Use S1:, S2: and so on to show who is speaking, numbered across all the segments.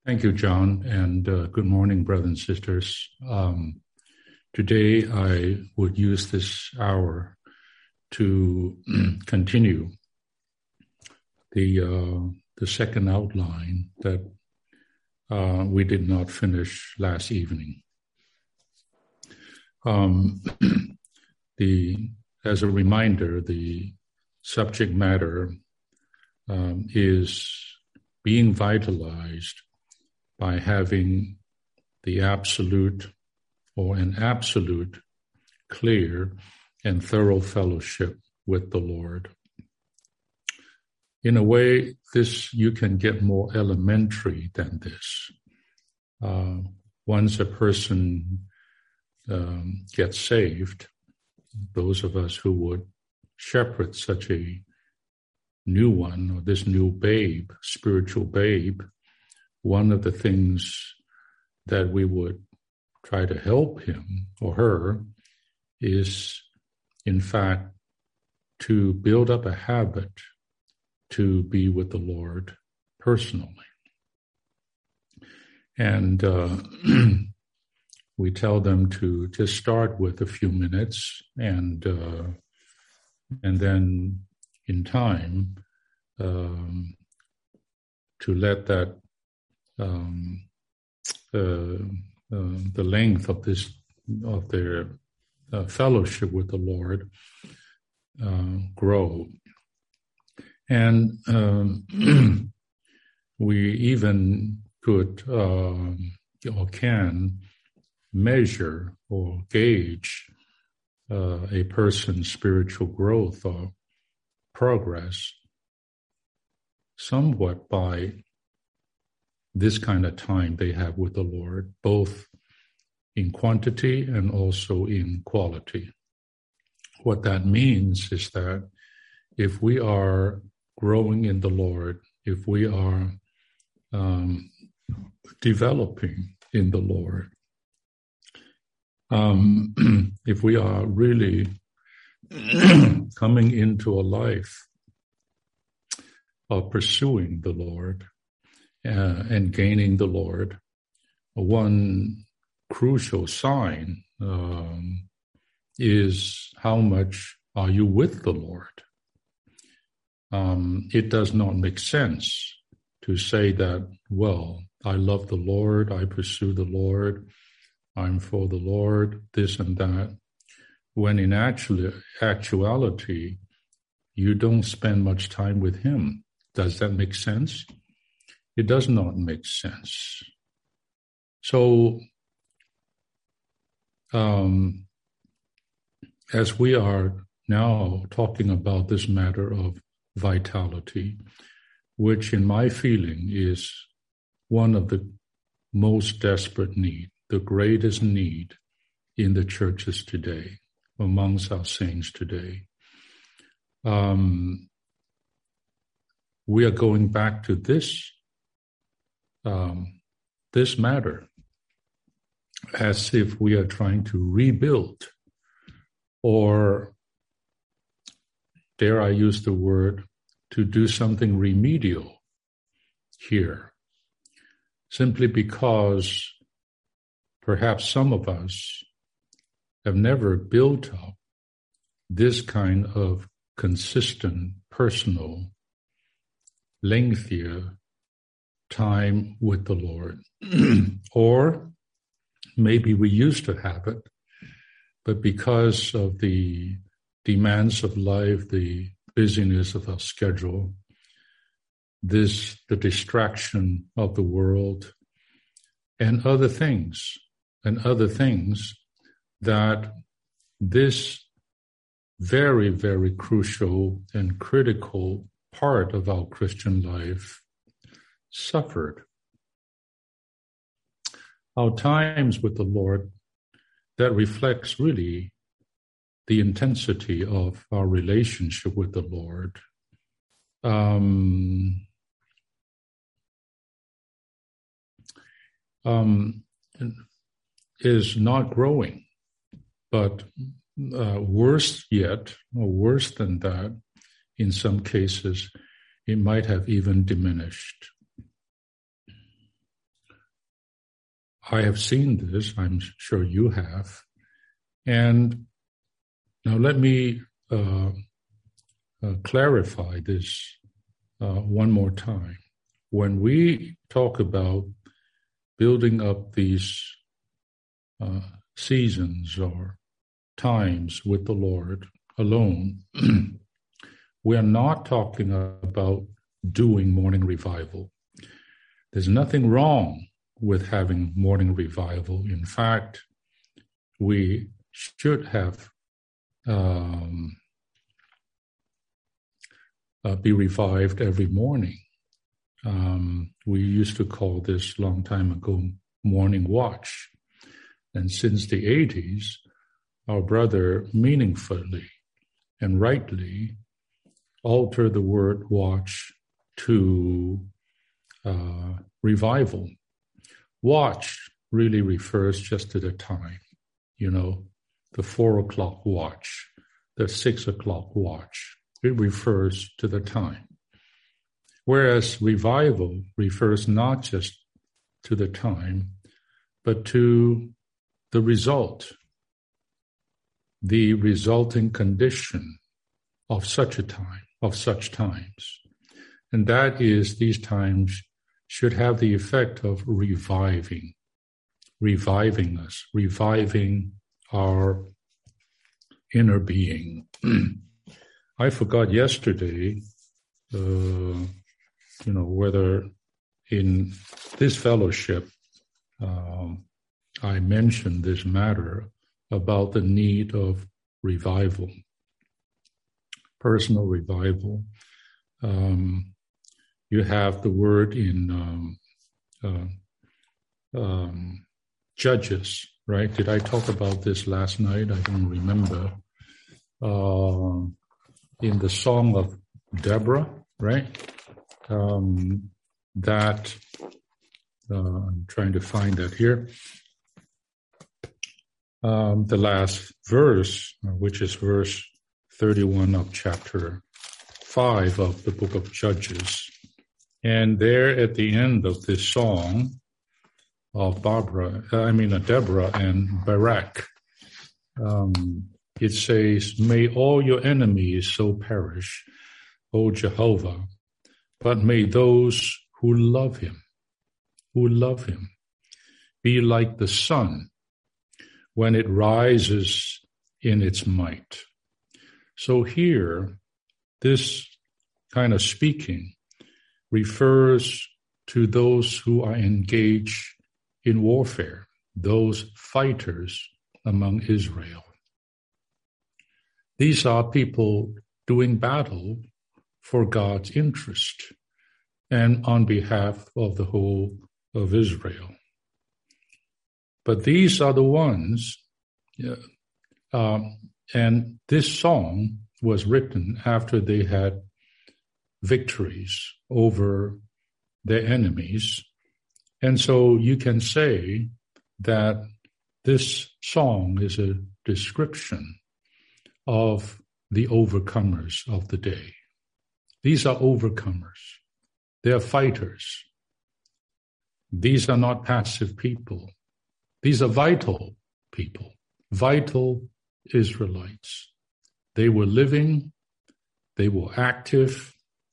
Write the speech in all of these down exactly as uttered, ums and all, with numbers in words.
S1: Thank you, John, and uh, good morning, brothers and sisters. Um, today, I would use this hour to continue the uh, the second outline that uh, we did not finish last evening. Um, the as a reminder, the subject matter um, is being vitalized by having the absolute or an absolute, clear, and thorough fellowship with the Lord. In a way, this you can get more elementary than this. Uh, once a person um, gets saved, those of us who would shepherd such a new one, or this new babe, spiritual babe, one of the things that we would try to help him or her is, in fact, to build up a habit to be with the Lord personally. And uh, we tell them to just start with a few minutes and uh, and then in time um, to let that Um, uh, uh, the length of this of their uh, fellowship with the Lord uh, grow, and um, we even could uh, or can measure or gauge uh, a person's spiritual growth or progress somewhat by this kind of time they have with the Lord, both in quantity and also in quality. What that means is that if we are growing in the Lord, if we are um, developing in the Lord, um, if we are really coming into a life of pursuing the Lord, Uh, and gaining the Lord, one crucial sign um, is how much are you with the Lord? Um, it does not make sense to say that, well, I love the Lord, I pursue the Lord, I'm for the Lord, this and that, when in actual, actuality, you don't spend much time with Him. Does that make sense? It does not make sense. So, um, as we are now talking about this matter of vitality, which in my feeling is one of the most desperate need, the greatest need in the churches today, amongst our saints today, um, we are going back to this Um, this matter as if we are trying to rebuild, or dare I use the word, to do something remedial here, simply because perhaps some of us have never built up this kind of consistent, personal, lengthier time with the Lord. Or maybe we used to have it, but because of the demands of life, the busyness of our schedule, this, the distraction of the world, and other things, and other things, that this very, very crucial and critical part of our Christian life suffered. Our times with the Lord, that reflects really the intensity of our relationship with the Lord, um, um, is not growing, but uh, worse yet, or worse than that, in some cases, it might have even diminished. I have seen this, I'm sure you have. And now let me uh, uh, clarify this uh, one more time. When we talk about building up these uh, seasons or times with the Lord alone, we are not talking about doing morning revival. There's nothing wrong with having morning revival. In fact, we should have um, uh, be revived every morning. Um, we used to call this long time ago morning watch. And since the eighties, our brother meaningfully and rightly altered the word watch to uh, revival. Watch really refers just to the time, you know, the four o'clock watch, the six o'clock watch. It refers to the time. Whereas revival refers not just to the time, but to the result, the resulting condition of such a time, of such times. And that is, these times should have the effect of reviving, reviving us, reviving our inner being. I forgot yesterday, uh, you know, whether in this fellowship um, I mentioned this matter about the need of revival, personal revival. Um, you have the word in um, uh, um, Judges, right? Did I talk about this last night? I don't remember. Uh, in the Song of Deborah, right? Um, that, uh, I'm trying to find that here. Um, the last verse, which is verse thirty-one of chapter five of the book of Judges. And there at the end of this song of Barbara, I mean uh, Deborah and Barak, um, it says, "May all your enemies so perish, O Jehovah, but may those who love him, who love him, be like the sun when it rises in its might." So here, this kind of speaking refers to those who are engaged in warfare, those fighters among Israel. These are people doing battle for God's interest and on behalf of the whole of Israel. But these are the ones, um, and this song was written after they had victories over their enemies. And so you can say that this song is a description of the overcomers of the day. These are overcomers. They are fighters. These are not passive people. These are vital people, vital Israelites. They were living, they were active,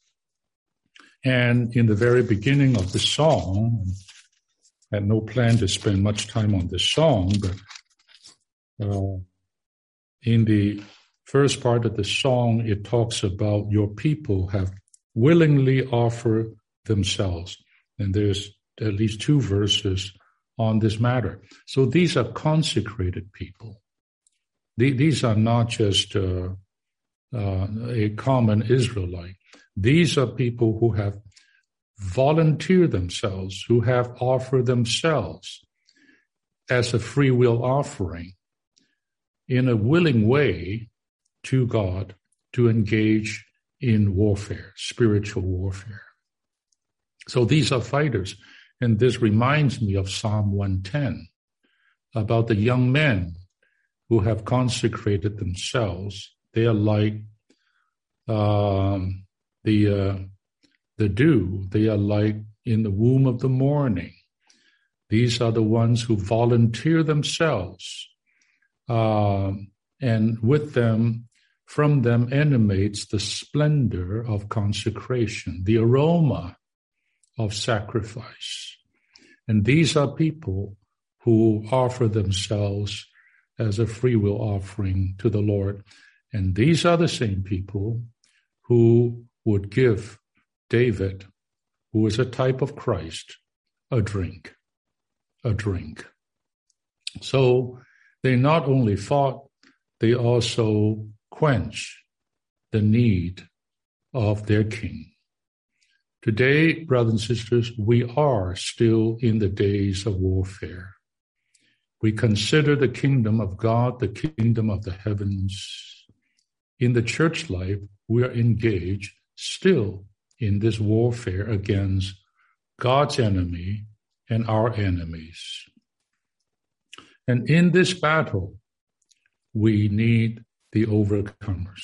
S1: and in the very beginning of the song, I had no plan to spend much time on this song, but uh, in the first part of the song, it talks about your people have willingly offered themselves. And there's at least two verses on this matter. So these are consecrated people. These are not just uh, uh, a common Israelite. These are people who have volunteered themselves, who have offered themselves as a free will offering in a willing way to God to engage in warfare, spiritual warfare. So these are fighters. And this reminds me of Psalm one ten about the young men who have consecrated themselves. They are like um, the uh, the dew. They are like in the womb of the morning. These are the ones who volunteer themselves, uh, and with them, from them emanates the splendor of consecration, the aroma of sacrifice. And these are people who offer themselves as a free will offering to the Lord. And these are the same people who would give David, who is a type of Christ, a drink, a drink. So they not only fought, they also quench the need of their king. Today, brothers and sisters, we are still in the days of warfare. We consider the kingdom of God, the kingdom of the heavens. In the church life, we are engaged still in this warfare against God's enemy and our enemies. And in this battle, we need the overcomers.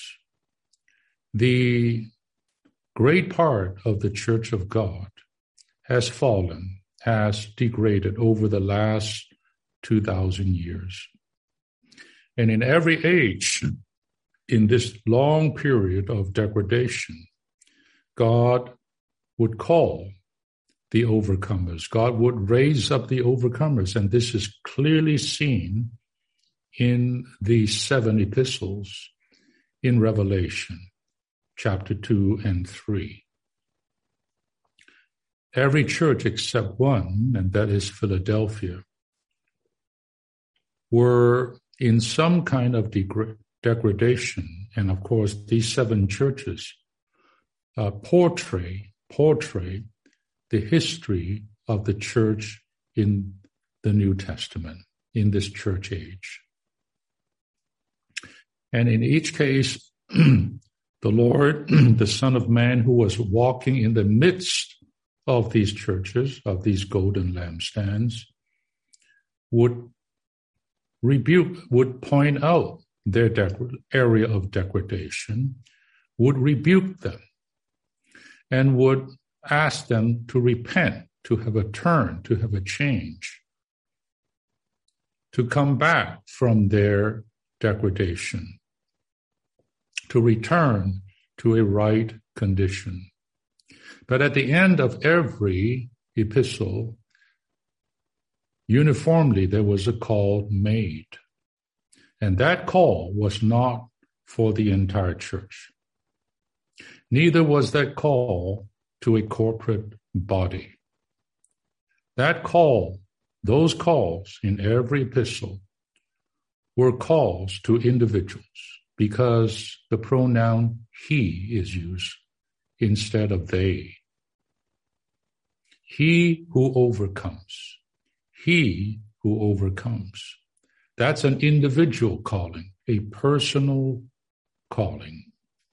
S1: The great part of the Church of God has fallen, has degraded over the last two thousand years. And in every age, in this long period of degradation, God would call the overcomers. God would raise up the overcomers. And this is clearly seen in the seven epistles in Revelation, chapter two and three. Every church except one, and that is Philadelphia, were in some kind of degra- degradation. And of course, these seven churches uh, portray, portray the history of the church in the New Testament, in this church age. And in each case, the Lord, the Son of Man, who was walking in the midst of these churches, of these golden lampstands, would rebuke, would point out their deg- area of degradation, would rebuke them, and would ask them to repent, to have a turn, to have a change, to come back from their degradation, to return to a right condition. But at the end of every epistle, uniformly there was a call made. And that call was not for the entire church. Neither was that call to a corporate body. That call, those calls in every epistle were calls to individuals, because the pronoun he is used instead of they. He who overcomes. He who overcomes. That's an individual calling, a personal calling.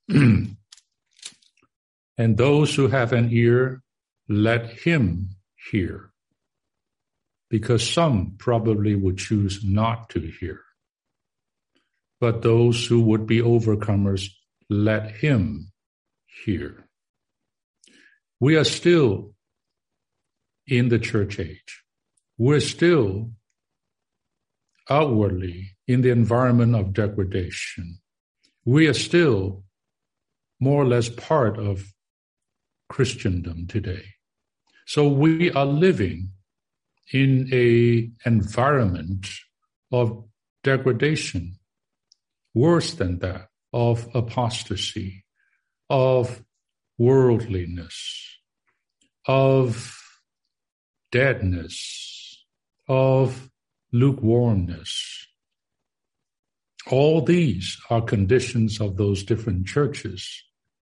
S1: And those who have an ear, let him hear. Because some probably would choose not to hear. But those who would be overcomers, let him hear. We are still in the church age. We're still outwardly in the environment of degradation. We are still more or less part of Christendom today. So we are living in an environment of degradation, worse than that, of apostasy, of worldliness, of deadness, of lukewarmness. All these are conditions of those different churches.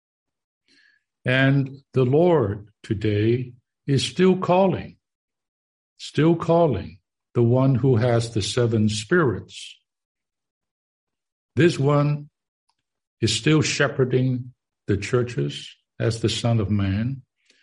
S1: And the Lord today is still calling, still calling the one who has the seven spirits. This one is still shepherding the churches as the Son of Man.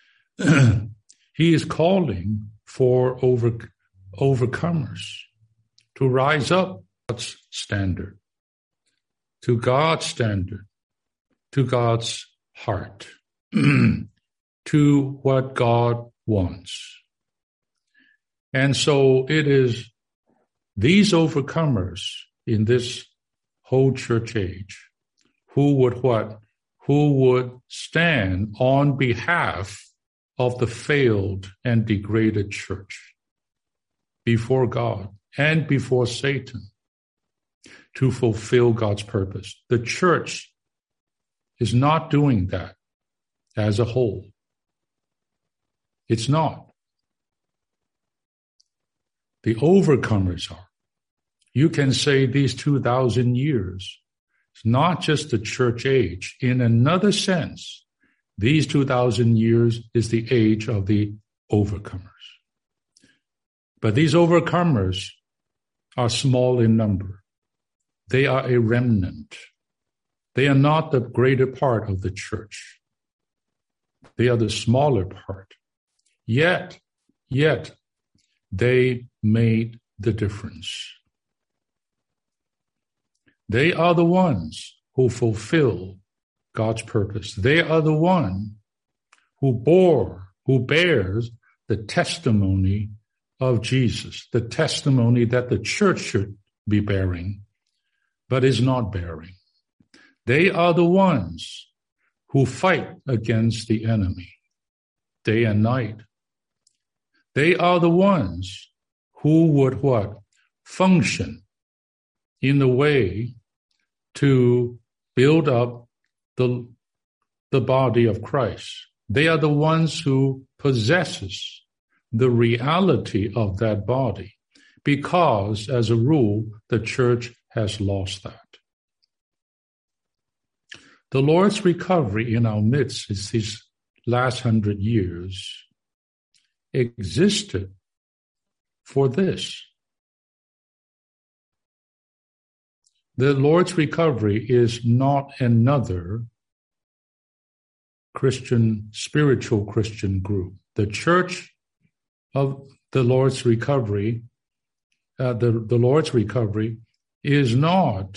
S1: He is calling for over, overcomers to rise up to God's standard, to God's standard, to God's heart, to what God wants. And so it is these overcomers in this whole church age who would what? Who would stand on behalf of the failed and degraded church before God and before Satan to fulfill God's purpose. The church is not doing that as a whole. It's not. The overcomers are. You can say these two thousand years, it's not just the church age. In another sense, these two thousand years is the age of the overcomers. But these overcomers are small in number. They are a remnant. They are not the greater part of the church. They are the smaller part. Yet, yet, they made the difference. They are the ones who fulfill God's purpose. They are the one who bore, who bears the testimony of Jesus, the testimony that the church should be bearing, but is not bearing. They are the ones who fight against the enemy day and night. They are the ones who would what? Function in the way to build up the, the body of Christ. They are the ones who possesses the reality of that body, because as a rule, the church has lost that. The Lord's recovery in our midst is these last hundred years existed for this. The Lord's recovery is not another Christian, spiritual Christian group. The church of the Lord's recovery, uh, the, the Lord's recovery is not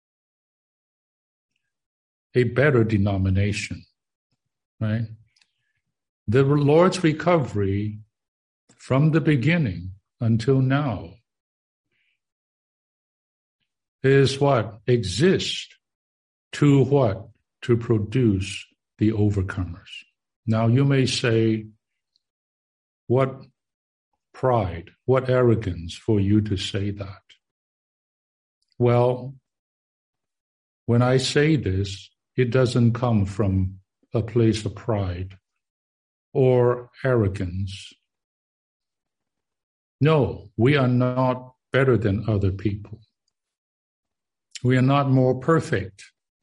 S1: a better denomination, right? The Lord's recovery from the beginning until now is what? Exists to what? To produce the overcomers. Now you may say, what pride, what arrogance for you to say that? Well, when I say this, it doesn't come from a place of pride or arrogance. No, we are not better than other people. We are not more perfect.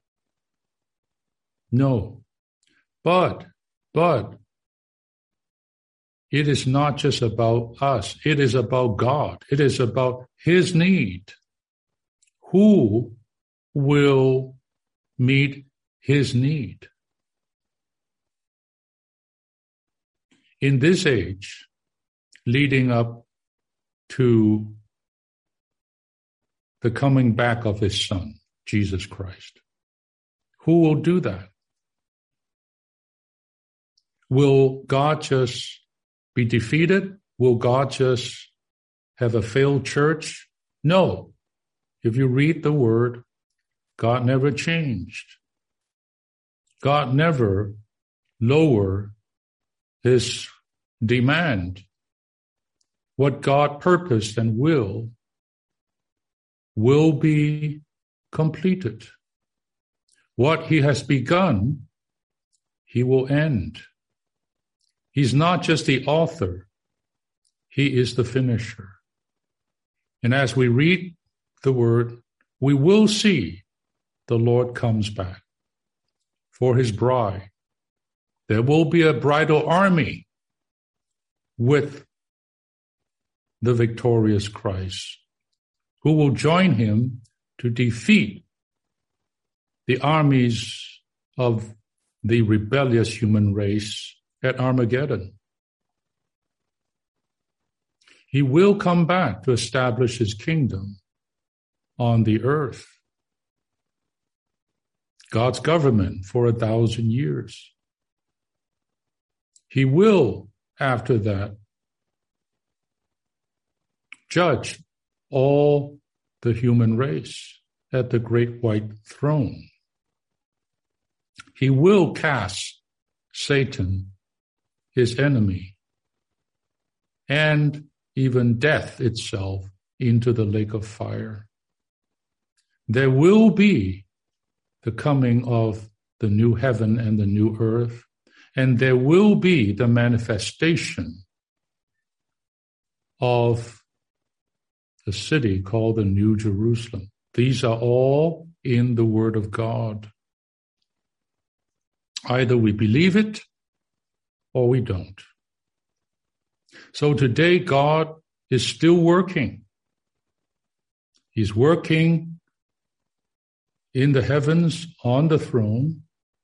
S1: No. But, but, it is not just about us. It is about God. It is about His need. Who will meet His need? In this age, leading up to the coming back of His Son, Jesus Christ, who will do that? Will God just be defeated? Will God just have a failed church? No. If you read the Word, God never changed. God never lowered His demand. What God purposed and will, will be completed. What He has begun, He will end. He's not just the author, He is the finisher. And as we read the Word, we will see the Lord comes back for His bride. There will be a bridal army with the victorious Christ, who will join Him to defeat the armies of the rebellious human race at Armageddon. He will come back to establish His kingdom on the earth. God's government for a thousand years. He will, after that, judge all the human race at the great white throne. He will cast Satan, his enemy, and even death itself into the lake of fire. There will be the coming of the new heaven and the new earth, and there will be the manifestation of the city called the New Jerusalem. These are all in the Word of God. Either we believe it or we don't. So today God is still working. He's working in the heavens on the throne.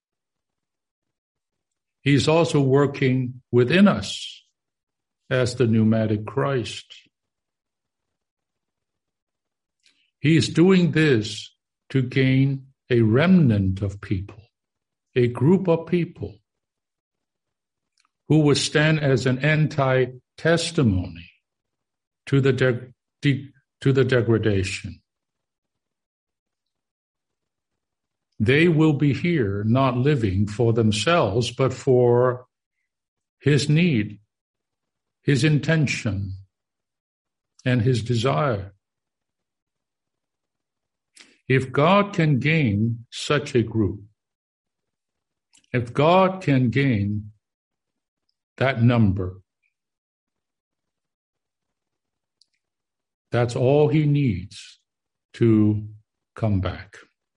S1: He's also working within us as the pneumatic Christ. He is doing this to gain a remnant of people, a group of people who will stand as an anti-testimony to the de- de- to the degradation. They will be here not living for themselves, but for his need, his intention, and his desire. If God can gain such a group, if God can gain that number, that's all he needs to come back.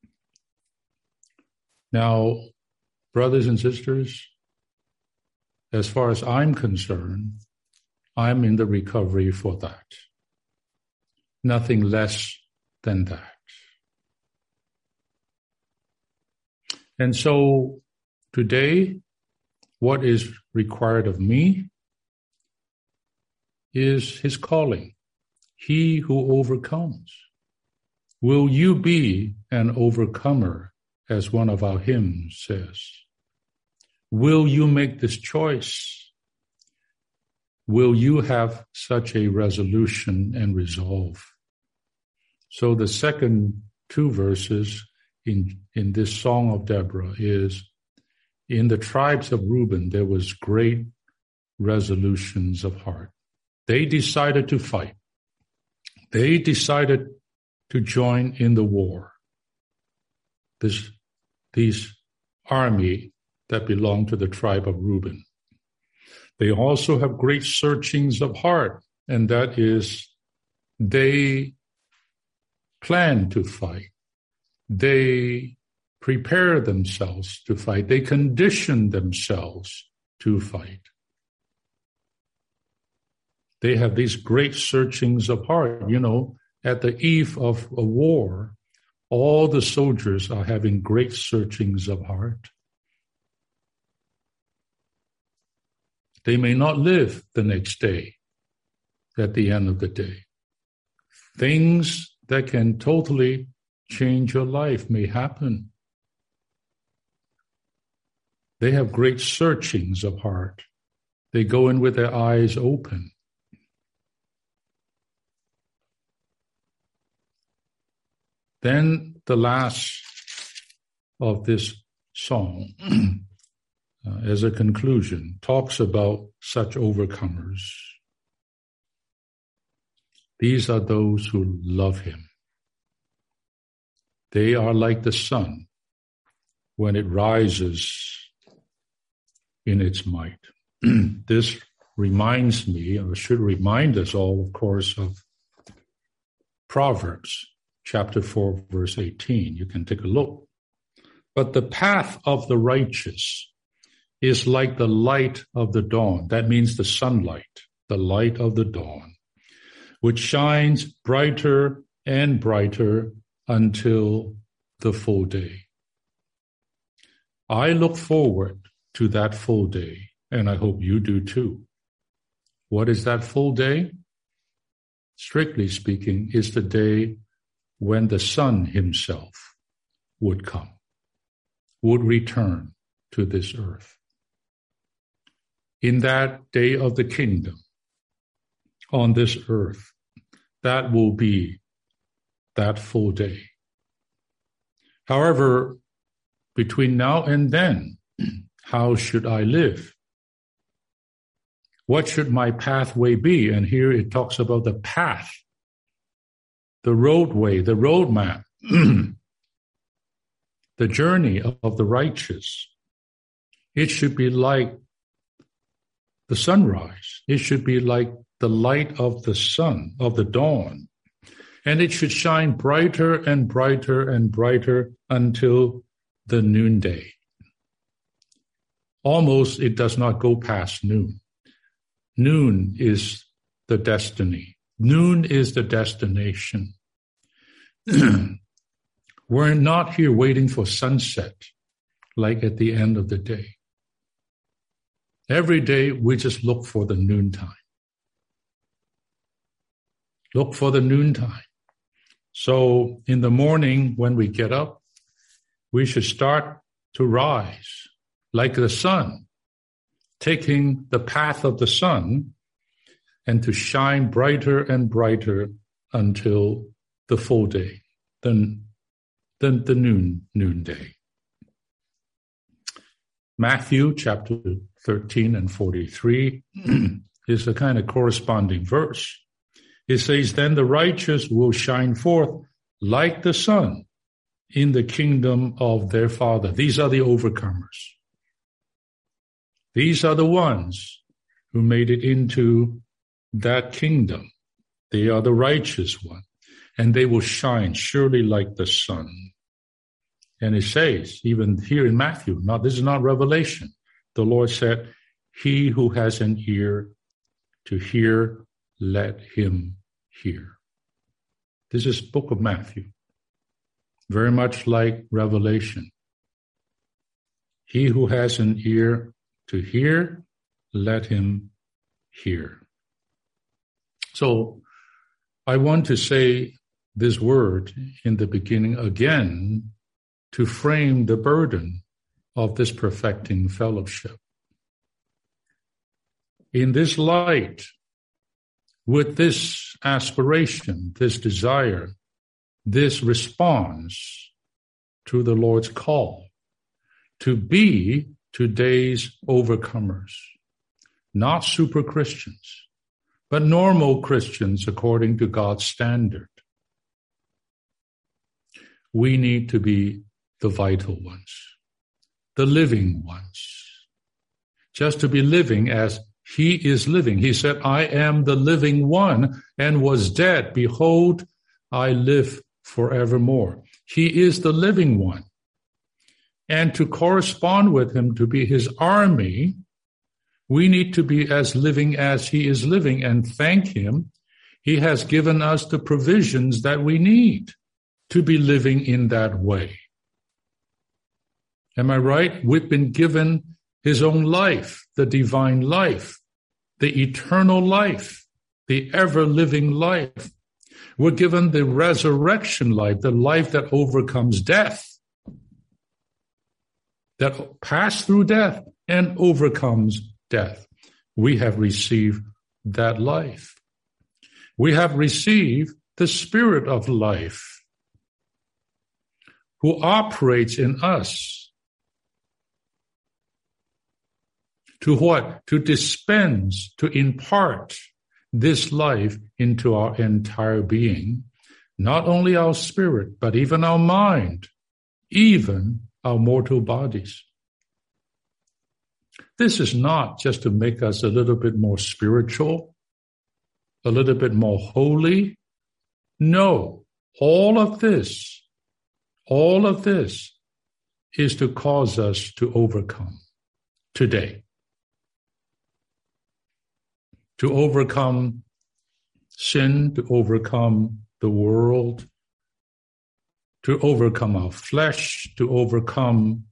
S1: Now, brothers and sisters, as far as I'm concerned, I'm in the recovery for that. Nothing less than that. And so today, what is required of me is his calling. He who overcomes. Will you be an overcomer, as one of our hymns says? Will you make this choice? Will you have such a resolution and resolve? So the second two verses in, in this Song of Deborah is, in the tribes of Reuben, there was great resolutions of heart. They decided to fight. They decided to join in the war. This, these army that belong to the tribe of Reuben. They also have great searchings of heart, and that is, they plan to fight. They prepare themselves to fight. They condition themselves to fight. They have these great searchings of heart. You know, at the eve of a war, all the soldiers are having great searchings of heart. They may not live the next day at the end of the day. Things that can totally change your life may happen. They have great searchings of heart. They go in with their eyes open. Then the last of this song, uh, as a conclusion, talks about such overcomers. These are those who love him. They are like the sun when it rises in its might. This reminds me, or should remind us all, of course, of Proverbs chapter four, verse eighteen. You can take a look. But the path of the righteous is like the light of the dawn. That means the sunlight, the light of the dawn, which shines brighter and brighter until the full day. I look forward to that full day, and I hope you do too. What is that full day? Strictly speaking, is the day when the Son himself would come, would return to this earth. In that day of the kingdom, on this earth, that will be that full day. However, between now and then, how should I live? What should my pathway be? And here it talks about the path, the roadway, the roadmap, the journey of the righteous. It should be like the sunrise. It should be like the light of the sun, of the dawn. And it should shine brighter and brighter and brighter until the noonday. Almost it does not go past noon. Noon is the destiny. Noon is the destination. We're not here waiting for sunset like at the end of the day. Every day we just look for the noontime. Look for the noontime. So in the morning when we get up, we should start to rise like the sun, taking the path of the sun and to shine brighter and brighter until the full day, then, then the noon, noonday. Matthew chapter thirteen and forty-three is a kind of corresponding verse. It says, then the righteous will shine forth like the sun in the kingdom of their Father. These are the overcomers. These are the ones who made it into that kingdom. They are the righteous one, and they will shine surely like the sun. And it says, even here in Matthew, now this is not Revelation, the Lord said, he who has an ear to hear, let him hear. This is book of Matthew, very much like Revelation. He who has an ear to hear, let him hear. So I want to say this word in the beginning again to frame the burden of this perfecting fellowship. In this light, with this aspiration, this desire, this response to the Lord's call, to be today's overcomers, not super Christians, but normal Christians according to God's standard. We need to be the vital ones, the living ones, just to be living as he is living. He said, I am the living one and was dead. Behold, I live forevermore. He is the living one. And to correspond with him, to be his army, we need to be as living as he is living and thank him. He has given us the provisions that we need to be living in that way. Am I right? We've been given his own life, the divine life, the eternal life, the ever-living life. We're given the resurrection life, the life that overcomes death, that passed through death and overcomes death. We have received that life. We have received the Spirit of life who operates in us. To what? To dispense, to impart this life into our entire being, not only our spirit, but even our mind, even our mortal bodies. This is not just to make us a little bit more spiritual, a little bit more holy. No, all of this, all of this is to cause us to overcome today. To overcome sin, to overcome the world, to overcome our flesh, to overcome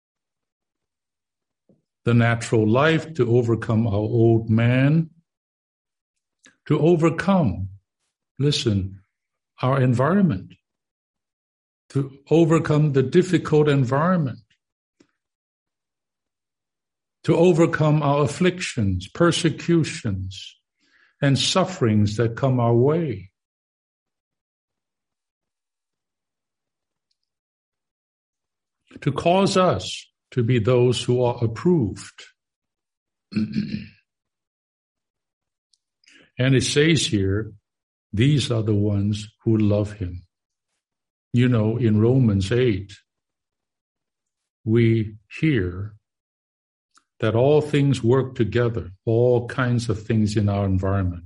S1: the natural life, to overcome our old man, to overcome, listen, our environment, to overcome the difficult environment, to overcome our afflictions, persecutions, and sufferings that come our way. to cause us to be those who are approved. And it says here, these are the ones who love him. You know, in Romans eight, we hear that all things work together, all kinds of things in our environment.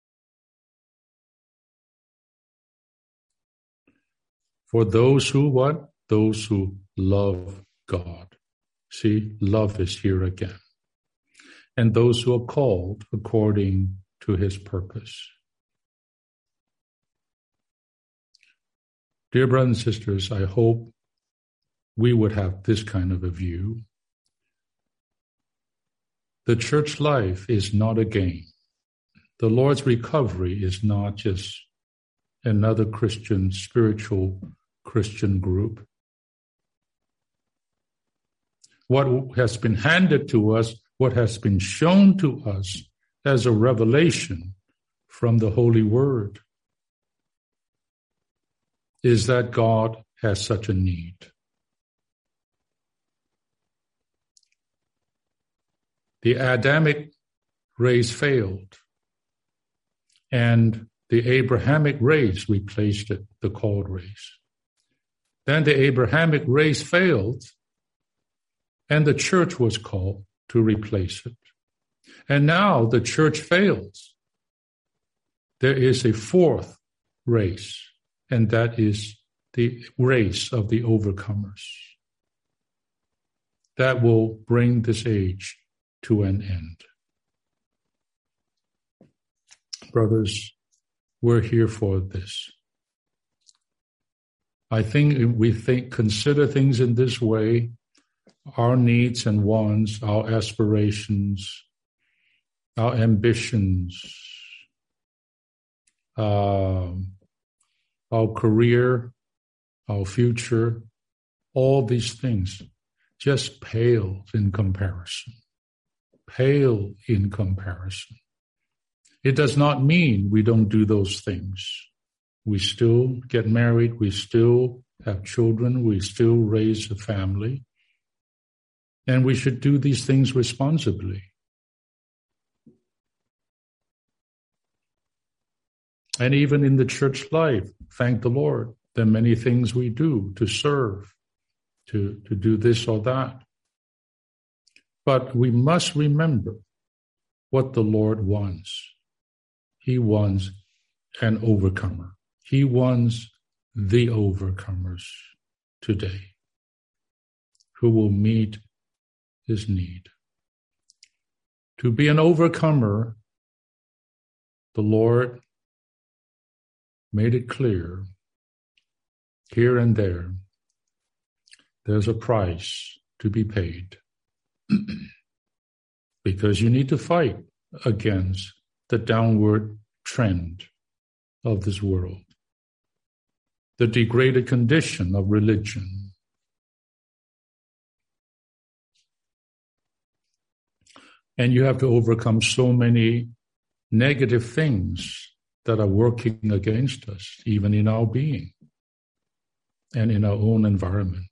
S1: For those who what? Those who love God. See, love is here again. And those who are called according to his purpose. Dear brothers and sisters, I hope we would have this kind of a view. The church life is not a game. The Lord's recovery is not just another Christian, spiritual Christian group. What has been handed to us, what has been shown to us as a revelation from the Holy Word, is that God has such a need. The Adamic race failed, and the Abrahamic race replaced it, the called race. Then the Abrahamic race failed, and the church was called to replace it. And now the church fails. There is a fourth race, and that is the race of the overcomers. That will bring this age to an end. Brothers, we're here for this. I think we think, consider things in this way, our needs and wants, our aspirations, our ambitions, uh, our career, our future, all these things just pale in comparison. Pale in comparison. It does not mean we don't do those things. We still get married, we still have children, we still raise a family, and we should do these things responsibly. And even in the church life, thank the Lord, there are many things we do to serve, to, to do this or that. But we must remember what the Lord wants. He wants an overcomer. He wants the overcomers today who will meet his need. To be an overcomer, the Lord made it clear here and there, there's a price to be paid. Because you need to fight against the downward trend of this world, the degraded condition of religion. And you have to overcome so many negative things that are working against us, even in our being and in our own environment.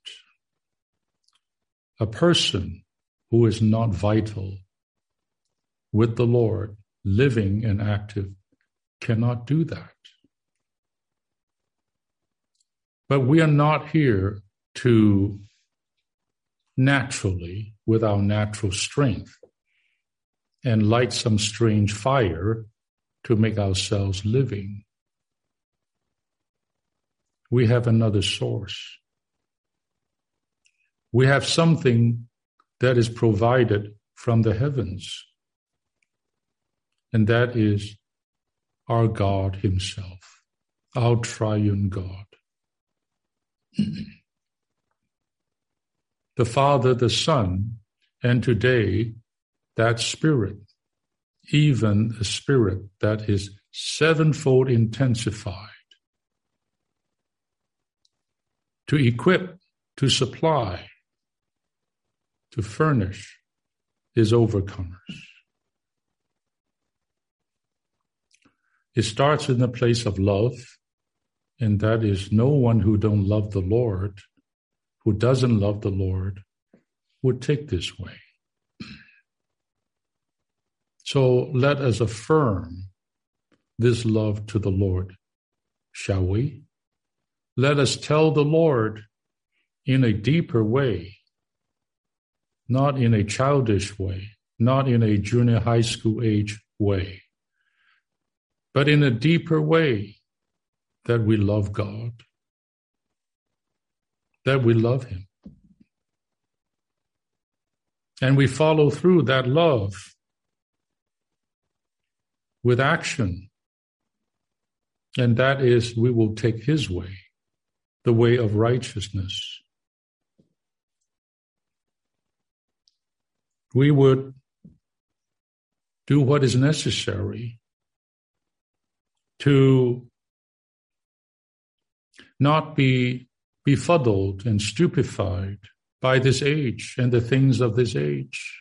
S1: A person who is not vital with the Lord, living and active, cannot do that. But we are not here to naturally, with our natural strength, and light some strange fire to make ourselves living. We have another source. We have something that is provided from the heavens, and that is our God himself, our triune God. The Father, the Son, and today that Spirit, even a Spirit that is sevenfold intensified to equip, to supply, to furnish his overcomers. It starts in the place of love, and that is no one who don't love the Lord, who doesn't love the Lord would take this way. So let us affirm this love to the Lord, shall we? Let us tell the Lord in a deeper way, not in a childish way, not in a junior high school age way, but in a deeper way, that we love God, that we love Him. And we follow through that love with action. And that is, we will take His way, the way of righteousness. We would do what is necessary to not be befuddled and stupefied by this age and the things of this age.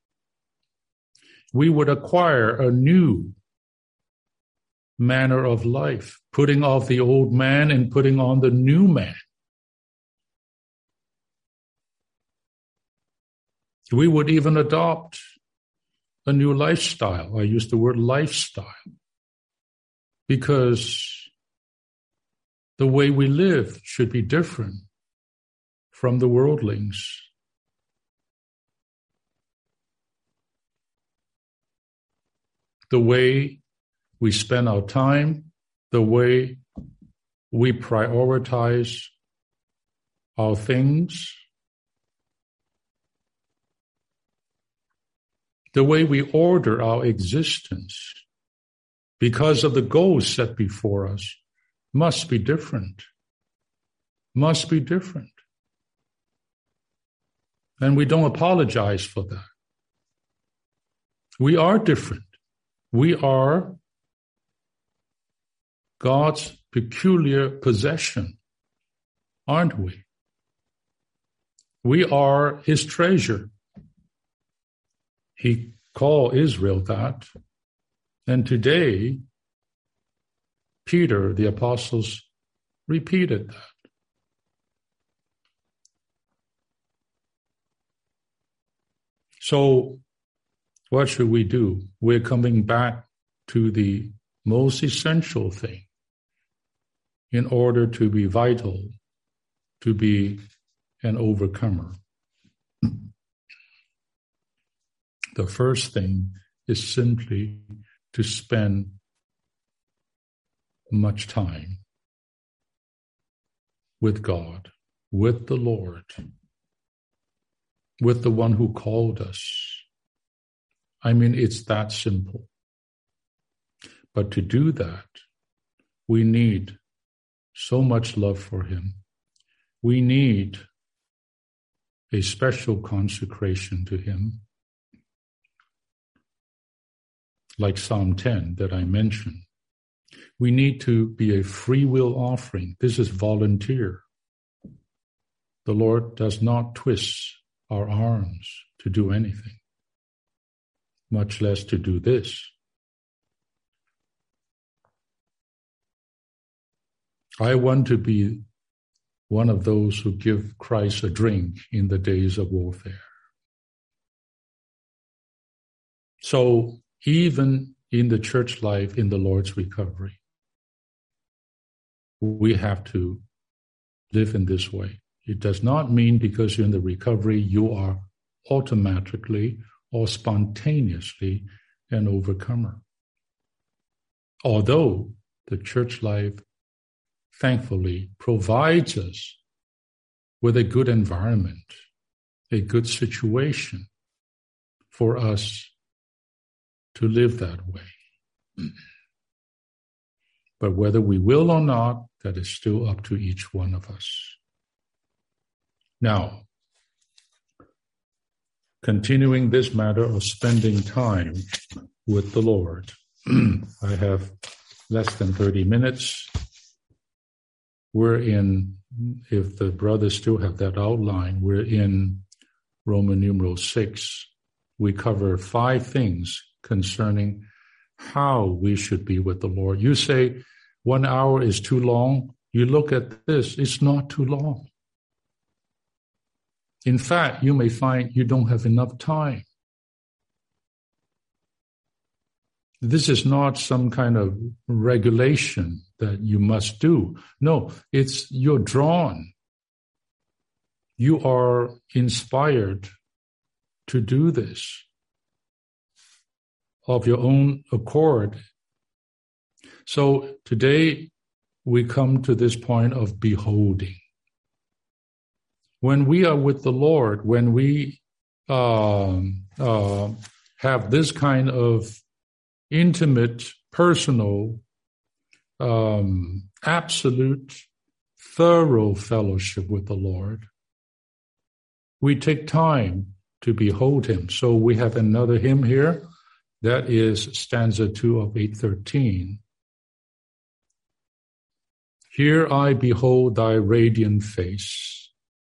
S1: We would acquire a new manner of life, putting off the old man and putting on the new man. We would even adopt a new lifestyle. I use the word lifestyle because the way we live should be different from the worldlings. The way we spend our time, the way we prioritize our things, the way we order our existence because of the goals set before us must be different, must be different. And we don't apologize for that. We are different. We are God's peculiar possession, aren't we? We are His treasure. He called Israel that. And today, Peter, the apostles, repeated that. So, what should we do? We're coming back to the most essential thing in order to be vital, to be an overcomer. The first thing is simply to spend much time with God, with the Lord, with the one who called us. I mean, it's that simple. But to do that, we need so much love for Him. We need a special consecration to Him. Like Psalm ten that I mentioned. We need to be a free will offering. This is volunteer. The Lord does not twist our arms to do anything, much less to do this. I want to be one of those who give Christ a drink in the days of warfare. So, even in the church life, in the Lord's recovery, we have to live in this way. It does not mean because you're in the recovery, you are automatically or spontaneously an overcomer. Although the church life, thankfully, provides us with a good environment, a good situation for us to live that way. But whether we will or not, that is still up to each one of us. Now, continuing this matter of spending time with the Lord, I have less than thirty minutes. We're in, if the brothers still have that outline, we're in Roman numeral six. We cover five things concerning how we should be with the Lord. You say one hour is too long. You look at this, it's not too long. In fact, you may find you don't have enough time. This is not some kind of regulation that you must do. No, it's you're drawn. You are inspired to do this of your own accord. So today we come to this point of beholding. When we are with the Lord, when we um, uh, have this kind of intimate, personal, um, absolute, thorough fellowship with the Lord, we take time to behold him. So we have another hymn here. That is stanza two of eight thirteen. Here I behold thy radiant face.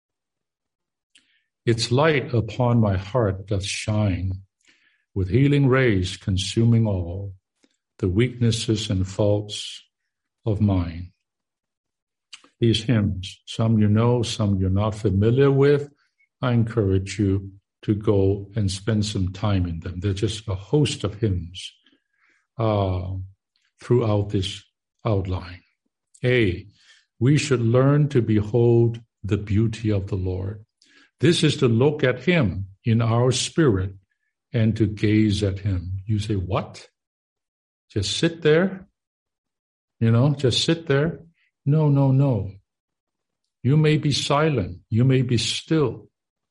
S1: Its light upon my heart doth shine, with healing rays consuming all the weaknesses and faults of mine. These hymns, some you know, some you're not familiar with, I encourage you to go and spend some time in them. There's just a host of hymns uh, throughout this outline. A, we should learn to behold the beauty of the Lord. This is to look at him in our spirit and to gaze at him. You say, what? Just sit there? You know, just sit there? No, no, no. You may be silent. You may be still.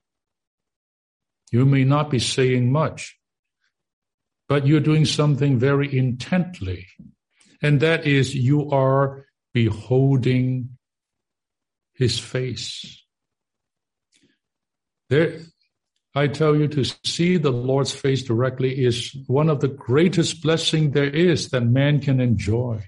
S1: You may not be saying much, but you're doing something very intently. And that is, you are beholding his face. There, I tell you, to see the Lord's face directly is one of the greatest blessings there is that man can enjoy.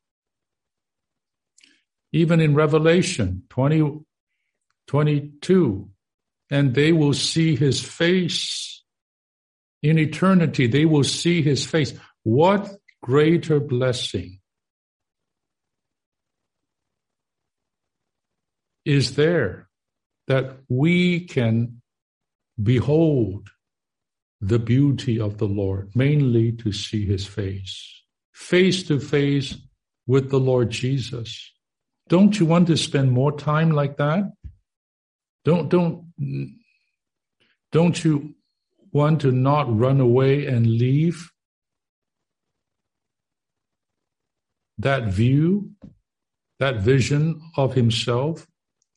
S1: Even in Revelation twenty, twenty-two, and they will see his face. In eternity, they will see his face. What greater blessing is there that we can behold the beauty of the Lord, mainly to see his face, face to face with the Lord Jesus. Don't you want to spend more time like that? Don't, don't, don't you want to not run away and leave that view, that vision of himself?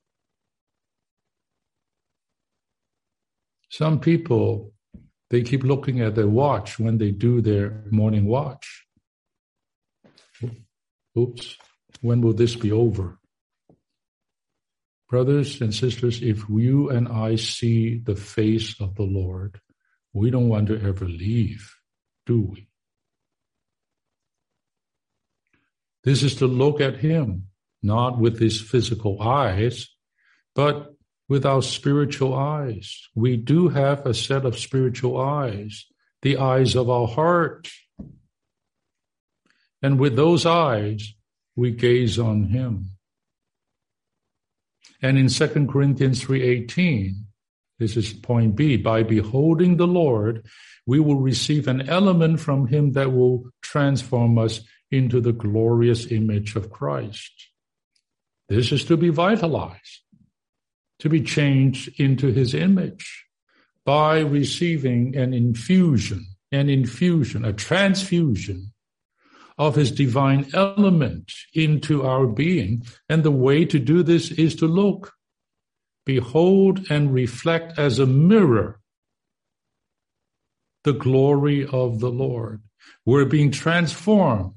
S1: Some people, they keep looking at their watch when they do their morning watch. Oops, when will this be over? Brothers and sisters, if you and I see the face of the Lord, we don't want to ever leave, do we? This is to look at him, not with his physical eyes, but with our spiritual eyes. We do have a set of spiritual eyes, the eyes of our heart. And with those eyes, we gaze on him. And in Second Corinthians three eighteen, this is point B, by beholding the Lord, we will receive an element from him that will transform us into the glorious image of Christ. This is to be vitalized, to be changed into his image by receiving an infusion, an infusion, a transfusion of his divine element into our being. And the way to do this is to look, behold, and reflect as a mirror the glory of the Lord. We're being transformed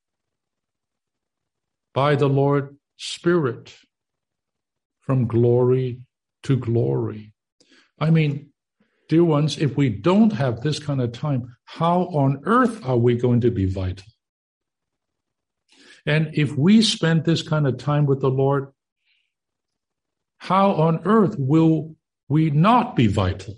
S1: by the Lord's Spirit from glory to glory. I mean, dear ones, if we don't have this kind of time, how on earth are we going to be vital? And if we spend this kind of time with the Lord, how on earth will we not be vital?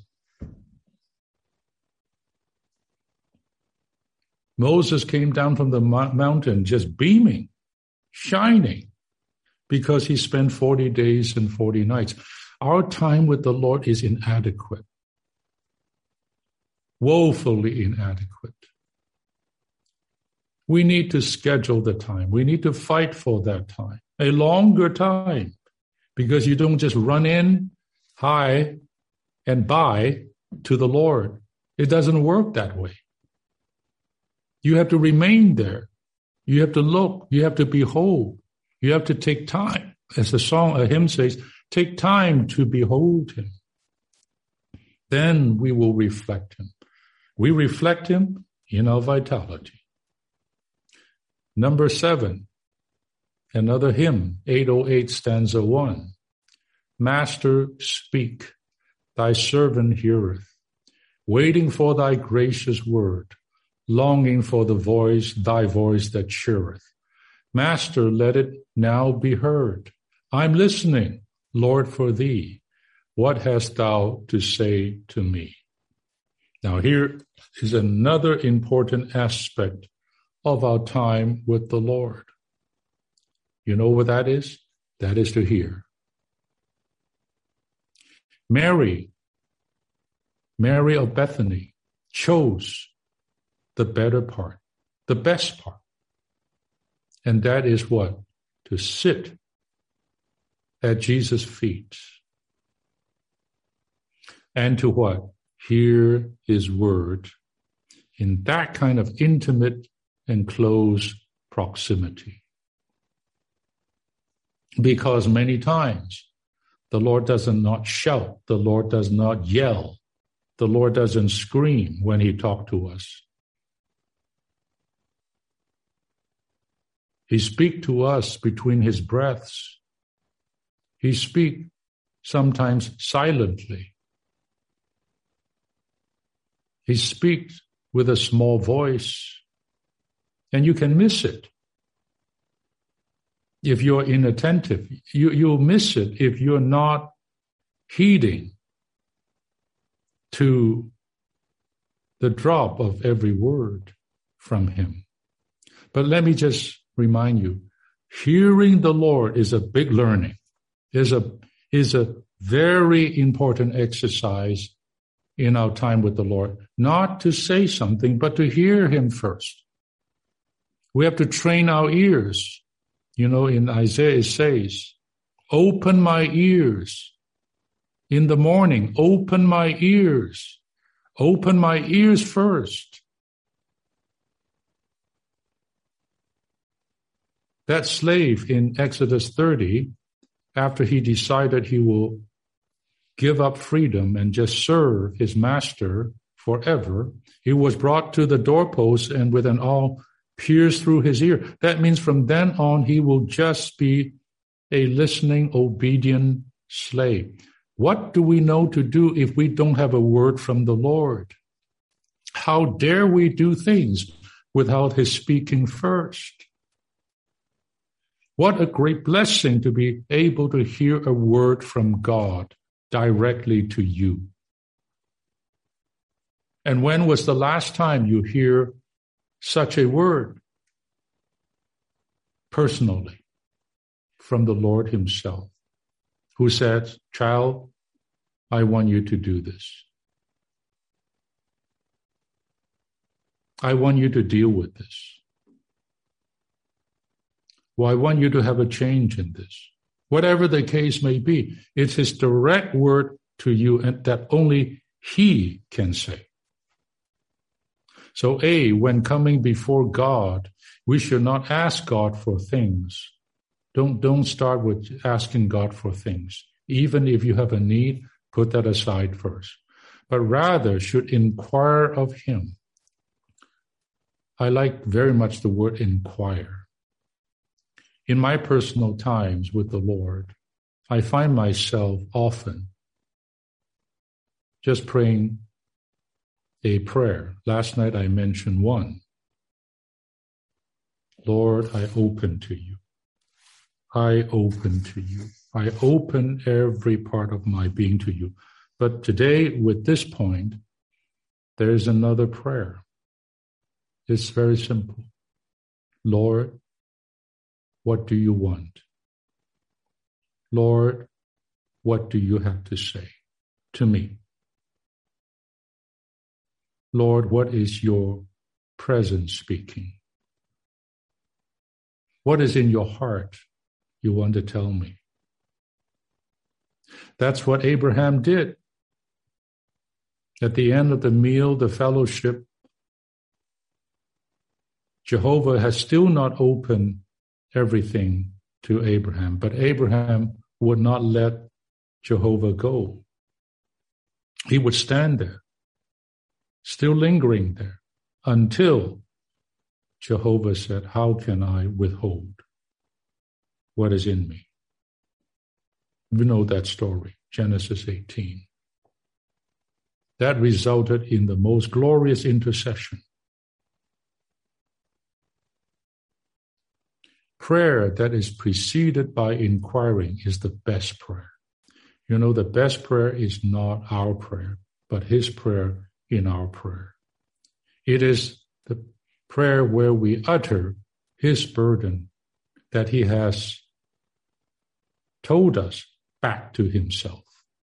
S1: Moses came down from the mountain just beaming, shining, because he spent forty days and forty nights. Our time with the Lord is inadequate, woefully inadequate. We need to schedule the time. We need to fight for that time, a longer time, because you don't just run in, hi, and bye to the Lord. It doesn't work that way. You have to remain there. You have to look. You have to behold. You have to take time. As the song, a hymn says, take time to behold him. Then we will reflect him. We reflect him in our vitality. Number seven, another hymn, eight oh eight stanza one. Master, speak, thy servant heareth, waiting for thy gracious word, longing for the voice, thy voice that cheereth. Master, let it now be heard. I'm listening, Lord, for thee. What hast thou to say to me? Now here is another important aspect of our time with the Lord. You know what that is? That is to hear. Mary, Mary of Bethany, chose the better part, the best part. And that is what? To sit at Jesus' feet. And to what? Hear his word in that kind of intimate and close proximity. Because many times the Lord does not shout, the Lord does not yell, the Lord doesn't scream when he talks to us. He speaks to us between his breaths. He speaks sometimes silently. He speaks with a small voice. And you can miss it if you're inattentive. You, you'll miss it if you're not heeding to the drop of every word from him. But let me just remind you, hearing the Lord is a big learning, is a, is a very important exercise in our time with the Lord. Not to say something, but to hear him first. We have to train our ears. You know, in Isaiah it says, open my ears. In the morning, open my ears. Open my ears first. That slave in Exodus thirty, after he decided he will give up freedom and just serve his master forever, he was brought to the doorpost and with an awl pierced through his ear. That means from then on, he will just be a listening, obedient slave. What do we know to do if we don't have a word from the Lord? How dare we do things without his speaking first? What a great blessing to be able to hear a word from God directly to you. And when was the last time you hear such a word personally from the Lord himself, who says, child, I want you to do this. I want you to deal with this. Well, I want you to have a change in this. Whatever the case may be, it's his direct word to you and that only he can say. So A, when coming before God, we should not ask God for things. Don't, don't start with asking God for things. Even if you have a need, put that aside first. But rather should inquire of him. I like very much the word inquire. In my personal times with the Lord, I find myself often just praying a prayer. Last night I mentioned one. Lord, I open to you. I open to you. I open every part of my being to you. But today, with this point, there's another prayer. It's very simple. Lord, what do you want? Lord, what do you have to say to me? Lord, what is your presence speaking? What is in your heart you want to tell me? That's what Abraham did. At the end of the meal, the fellowship, Jehovah has still not opened everything to Abraham, but Abraham would not let Jehovah go. He would stand there, still lingering there, until Jehovah said, how can I withhold what is in me? We know that story, Genesis eighteen. That resulted in the most glorious intercession. Prayer that is preceded by inquiring is the best prayer. You know, the best prayer is not our prayer, but his prayer in our prayer. It is the prayer where we utter his burden that he has told us back to himself.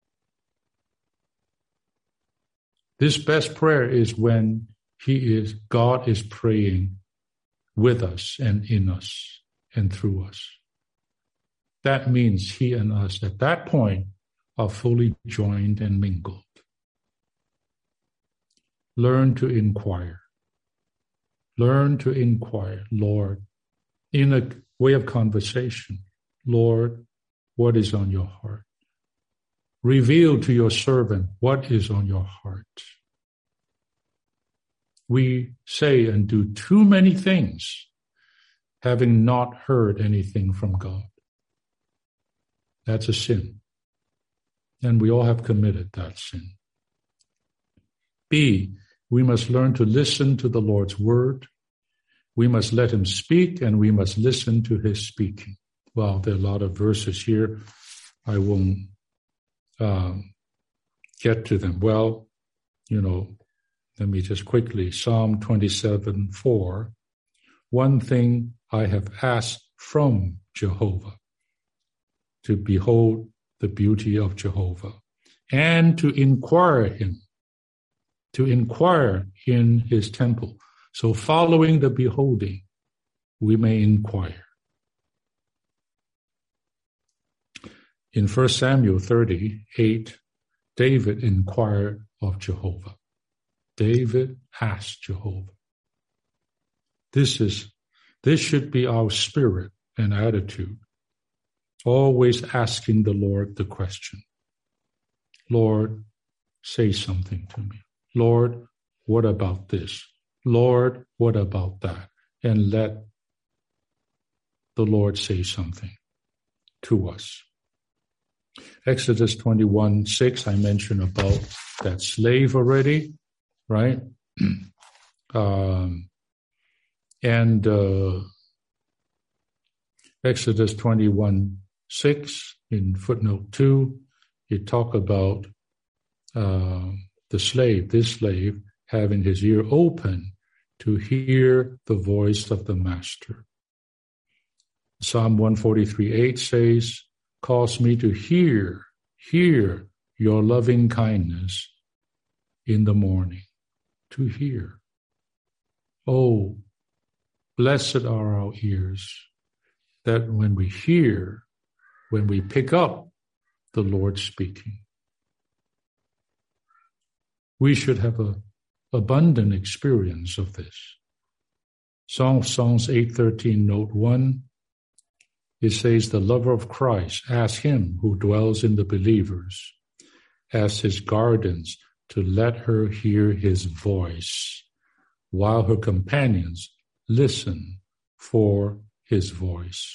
S1: This best prayer is when he is, God is praying with us and in us and through us. That means he and us at that point are fully joined and mingled. Learn to inquire. Learn to inquire, Lord, in a way of conversation. Lord, what is on your heart? Reveal to your servant what is on your heart. We say and do too many things, having not heard anything from God. That's a sin. And we all have committed that sin. B, we must learn to listen to the Lord's word. We must let him speak, and we must listen to his speaking. Well, there are a lot of verses here. I won't um, get to them. Well, you know, let me just quickly. Psalm twenty-seven four. One thing I have asked from Jehovah, to behold the beauty of Jehovah, and to inquire him, to inquire in his temple. So following the beholding, we may inquire. In First Samuel thirty-eight, David inquired of Jehovah. David asked Jehovah. This is, this should be our spirit and attitude. Always asking the Lord the question. Lord, say something to me. Lord, what about this? Lord, what about that? And let the Lord say something to us. Exodus twenty-one six, I mentioned about that slave already, right? um, and uh, Exodus twenty-one six, in footnote two, it talk about uh, the slave, this slave, having his ear open to hear the voice of the master. Psalm one forty-three eight says, cause me to hear, hear your loving kindness in the morning, to hear. Oh, blessed are our ears, that when we hear, when we pick up the Lord speaking, we should have a abundant experience of this. Song of Songs eight thirteen, note one, it says, the lover of Christ, ask him who dwells in the believers, as his gardens, to let her hear his voice, while her companions listen for his voice.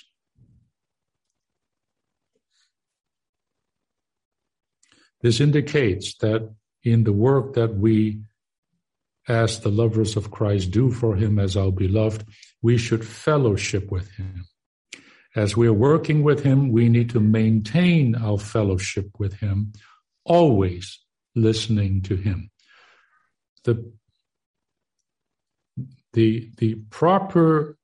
S1: This indicates that in the work that we, as the lovers of Christ, do for him as our beloved, we should fellowship with him. As we are working with him, we need to maintain our fellowship with him, always listening to him. The, the, the proper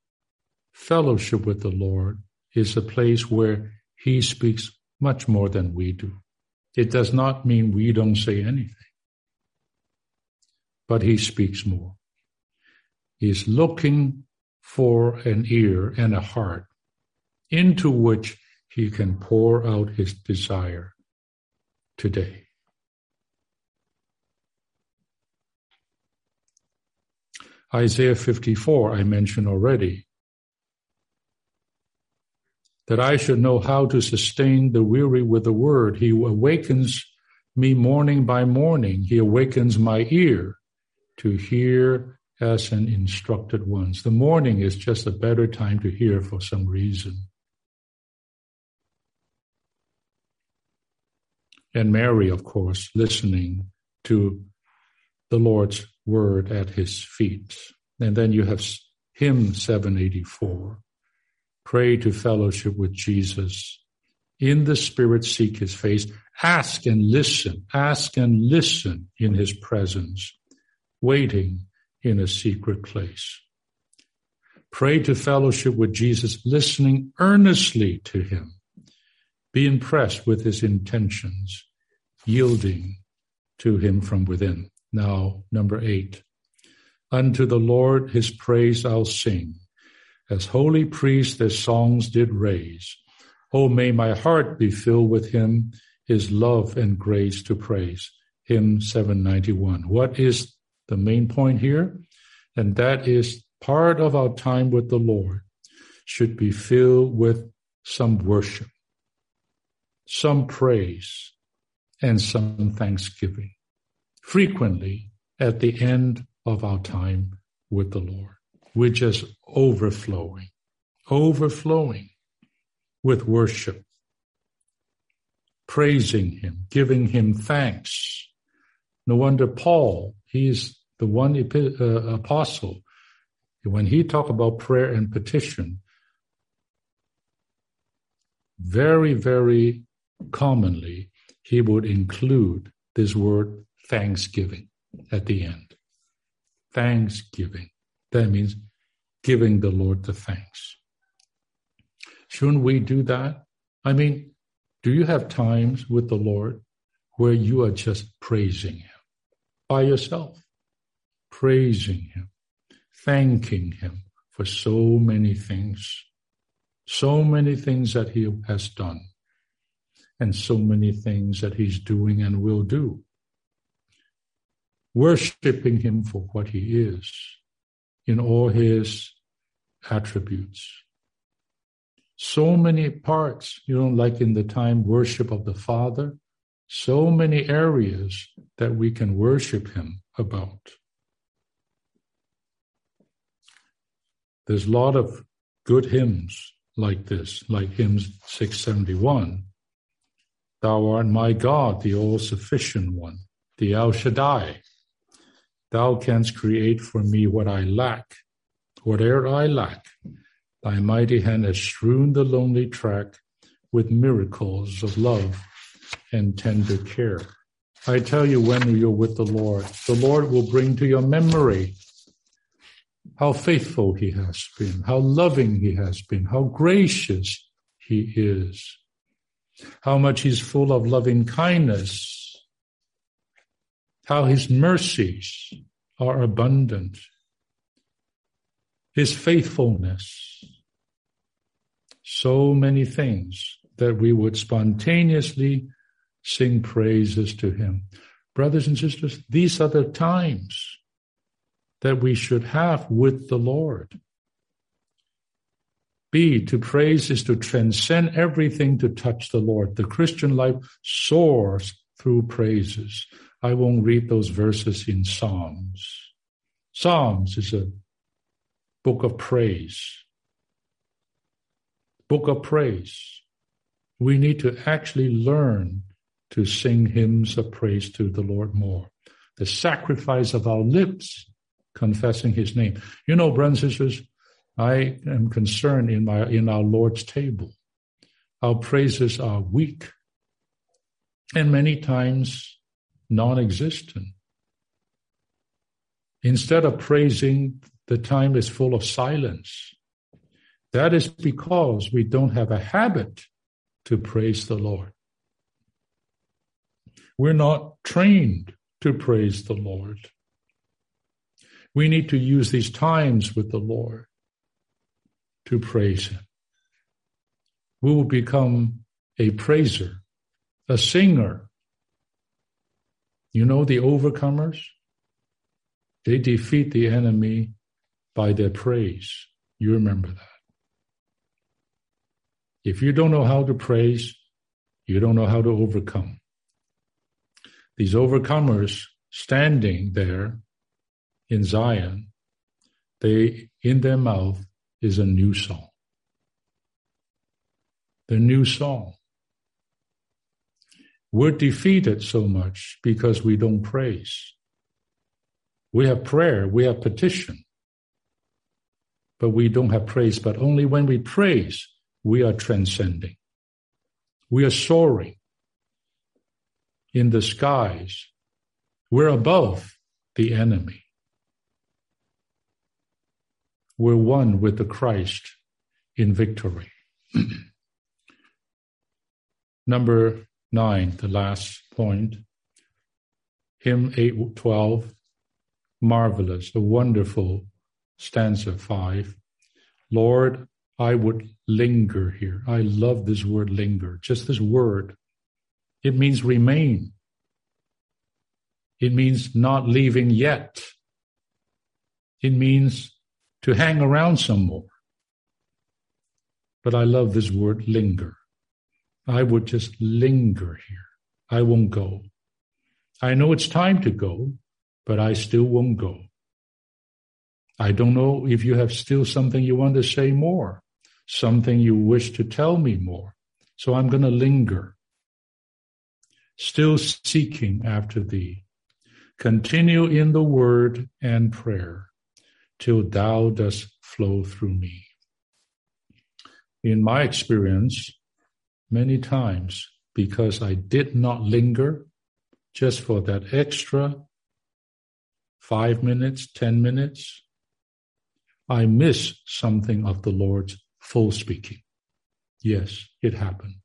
S1: fellowship with the Lord is a place where he speaks much more than we do. It does not mean we don't say anything, but he speaks more. He's looking for an ear and a heart into which he can pour out his desire today. Isaiah fifty-four, I mentioned already, that I should know how to sustain the weary with the word. He awakens me morning by morning. He awakens my ear to hear as an instructed ones. The morning is just a better time to hear for some reason. And Mary, of course, listening to the Lord's word at his feet. And then you have hymn seven eighty-four. Pray to fellowship with Jesus. In the Spirit seek his face. Ask and listen. Ask and listen in his presence. Waiting in a secret place. Pray to fellowship with Jesus, listening earnestly to him. Be impressed with his intentions, yielding to him from within. Now, number eight. Unto the Lord his praise I'll sing. As holy priests their songs did raise. Oh, may my heart be filled with him, his love and grace to praise. Hymn seven ninety-one. What is the main point here? And that is part of our time with the Lord should be filled with some worship, some praise, and some thanksgiving. Frequently, at the end of our time with the Lord, we're just overflowing, overflowing with worship, praising him, giving him thanks. No wonder Paul, he's the one uh, apostle, when he talked about prayer and petition, very, very commonly, he would include this word thanksgiving at the end. Thanksgiving. That means giving the Lord the thanks. Shouldn't we do that? I mean, do you have times with the Lord where you are just praising him by yourself? Praising him, thanking him for so many things, so many things that he has done, and so many things that he's doing and will do. Worshipping him for what he is in all his attributes. So many parts, you know, like in the time worship of the Father, so many areas that we can worship him about. There's a lot of good hymns like this, like hymn six seventy-one. Thou art my God, the all-sufficient one, the El Shaddai. Thou canst create for me what I lack, whatever I lack. Thy mighty hand has strewn the lonely track with miracles of love and tender care. I tell you, when you're with the Lord, the Lord will bring to your memory how faithful he has been, how loving he has been, how gracious he is, how much he's full of loving kindness, how his mercies are abundant, his faithfulness, so many things that we would spontaneously sing praises to him. Brothers and sisters, these are the times that we should have with the Lord. B, to praise is to transcend everything to touch the Lord. The Christian life soars through praises. I won't read those verses in Psalms. Psalms is a book of praise. Book of praise. We need to actually learn to sing hymns of praise to the Lord more. The sacrifice of our lips, confessing his name. You know, brothers and sisters, I am concerned in my in our Lord's table. Our praises are weak and many times non-existent. Instead of praising, the time is full of silence. That is because we don't have a habit to praise the Lord. We're not trained to praise the Lord. We need to use these times with the Lord to praise him. We will become a praiser, a singer. You know the overcomers? They defeat the enemy by their praise. You remember that. If you don't know how to praise, you don't know how to overcome. These overcomers standing there in Zion, they, in their mouth is a new song. The new song. We're defeated so much because we don't praise. We have prayer, we have petition, but we don't have praise. But only when we praise, we are transcending. We are soaring in the skies. We're above the enemy. We're one with the Christ in victory. Number nine, the last point. Hymn eight twelve, marvelous, a wonderful stanza five. Lord, I would linger here. I love this word linger, just this word. It means remain. It means not leaving yet. It means to hang around some more. But I love this word linger. I would just linger here. I won't go. I know it's time to go, but I still won't go. I don't know if you have still something you want to say more, something you wish to tell me more. So I'm going to linger, still seeking after thee. Continue in the word and prayer till thou dost flow through me. In my experience, many times, because I did not linger just for that extra five minutes, ten minutes, I miss something of the Lord's full speaking. Yes, it happened.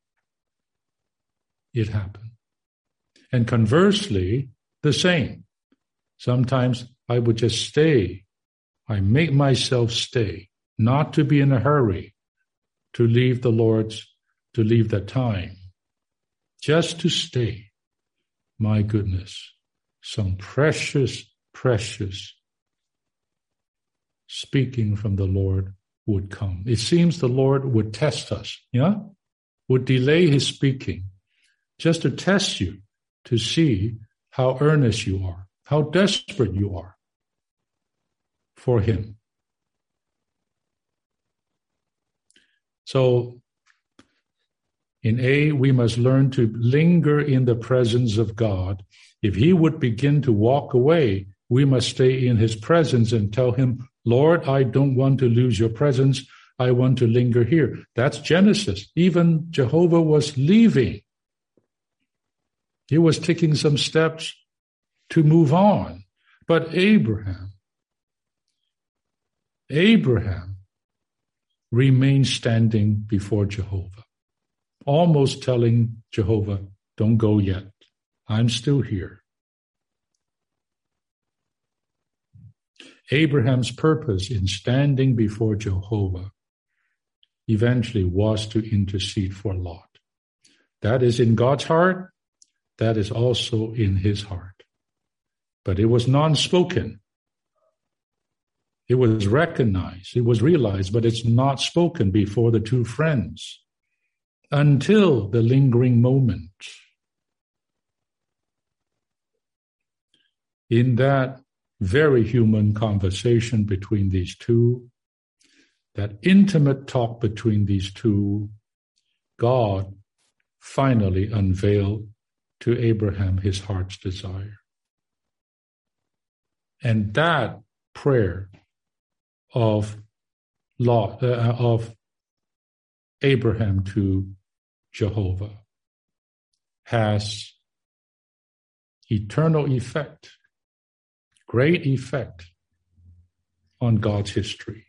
S1: It happened. And conversely, the same. Sometimes I would just stay. I make myself stay, not to be in a hurry to leave the Lord's, to leave that time, just to stay. My goodness, some precious, precious speaking from the Lord would come. It seems the Lord would test us, yeah? Would delay his speaking just to test you, to see how earnest you are, how desperate you are for him. So, in A, we must learn to linger in the presence of God. If he would begin to walk away, we must stay in his presence and tell him, Lord, I don't want to lose your presence. I want to linger here. That's Genesis. Even Jehovah was leaving. He was taking some steps to move on. But Abraham, Abraham remained standing before Jehovah, almost telling Jehovah, don't go yet. I'm still here. Abraham's purpose in standing before Jehovah eventually was to intercede for Lot. That is in God's heart. That is also in his heart. But it was non-spoken. It was recognized. It was realized, but it's not spoken before the two friends until the lingering moment. In that very human conversation between these two, that intimate talk between these two, God finally unveiled to Abraham his heart's desire. And that prayer of Lot, uh, of Abraham to Jehovah has eternal effect, great effect on God's history.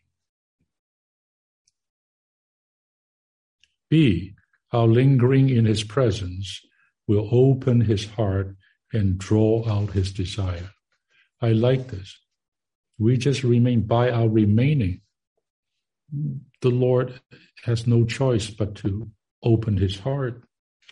S1: B, our lingering in his presence will open his heart and draw out his desire. I like this. We just remain by our remaining. The Lord has no choice but to open his heart.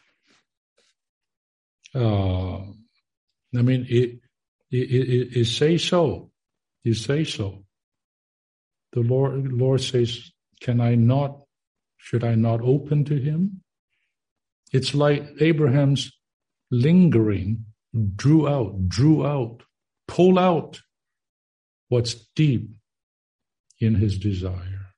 S1: Uh, I mean, it, it, it, it say so. You say so. The Lord, Lord says, can I not, should I not open to him? It's like Abraham's lingering drew out, drew out, pull out what's deep in his desire.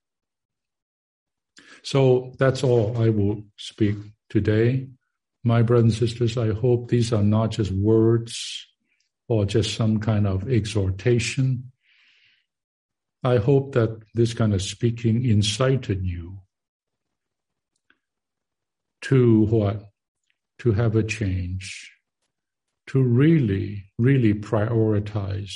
S1: So that's all I will speak today. My brothers and sisters, I hope these are not just words or just some kind of exhortation. I hope that this kind of speaking incited you to what? To have a change, to really, really prioritize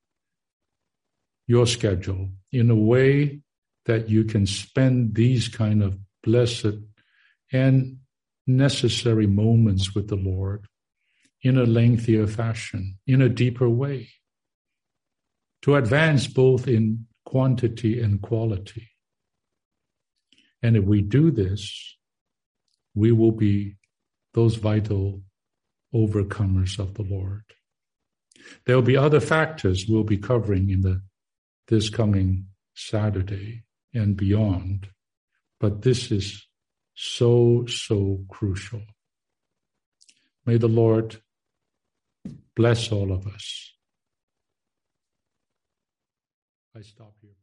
S1: your schedule in a way that you can spend these kind of blessed and necessary moments with the Lord in a lengthier fashion, in a deeper way, to advance both in quantity and quality. And if we do this, we will be those vital overcomers of the Lord. There will be other factors we'll be covering in the this coming Saturday and beyond, but this is so, so crucial. May the Lord bless all of us. I stop here.